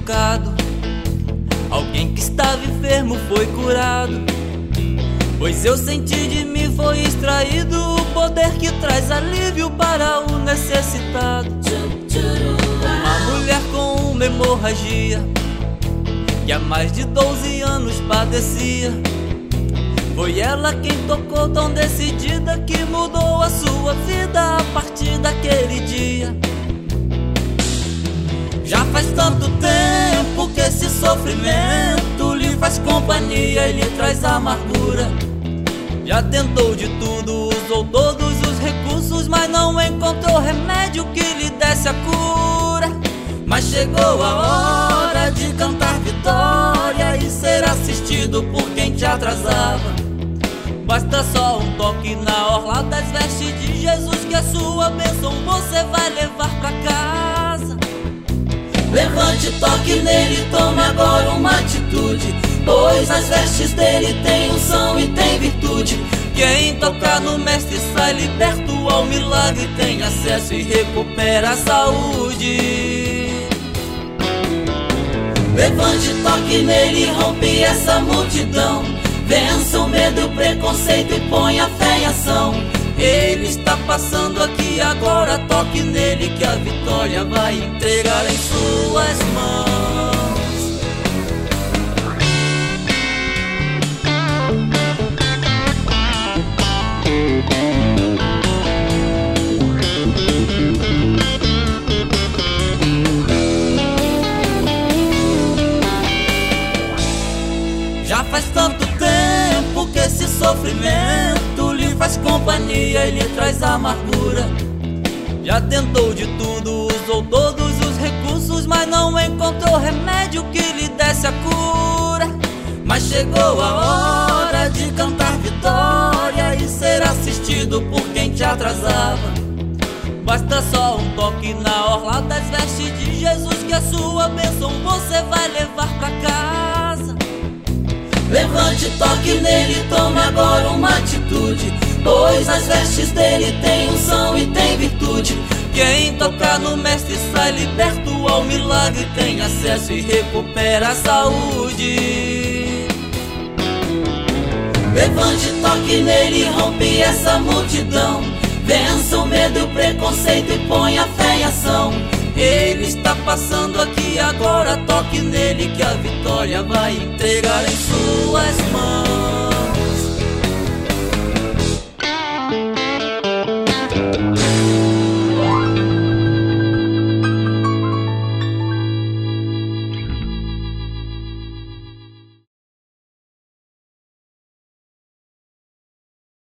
tocado, alguém que estava enfermo foi curado. Pois eu senti de mim foi extraído o poder que traz alívio para o necessitado. Uma mulher com uma hemorragia que há mais de 12 anos padecia, foi ela quem tocou tão decidida que mudou a sua vida a partir daquele dia. Já faz tanto tempo que esse sofrimento lhe faz companhia e lhe traz amargura. Já tentou de tudo, usou todos os recursos, mas não encontrou remédio que lhe desse a cura. Mas chegou a hora de cantar vitória e ser assistido por quem te atrasava. Basta só um toque na orla das vestes de Jesus, que a sua bênção você vai levar pra casa. Levante, toque nele, tome agora uma atitude, pois as vestes dele tem unção e tem virtude. Quem tocar no mestre sai liberto ao milagre, tem acesso e recupera a saúde. Levante, toque nele, rompe essa multidão, vença o medo e o preconceito e põe a fé em ação. Ele está passando aqui agora, toque nele que a vitória vai entregar em suas mãos. Já faz tanto tempo que esse sofrimento lhe faz companhia e lhe traz amargura. Já tentou de tudo, usou todos os recursos, mas não encontrou remédio que lhe desse a cura. Mas chegou a hora de cantar vitória e ser assistido por quem te atrasava. Basta só um toque na orla das vestes de Jesus, que a sua bênção você vai levar pra casa. Levante, toque nele, tome agora uma atitude, pois as vestes dele tem unção e tem virtude. Quem tocar no mestre sai liberto ao milagre, tem acesso e recupera a saúde. Levante, toque nele, rompe essa multidão, vença o medo e o preconceito e põe a fé em ação. Ele está passando aqui agora, toque nele que a vitória vai entregar em suas mãos.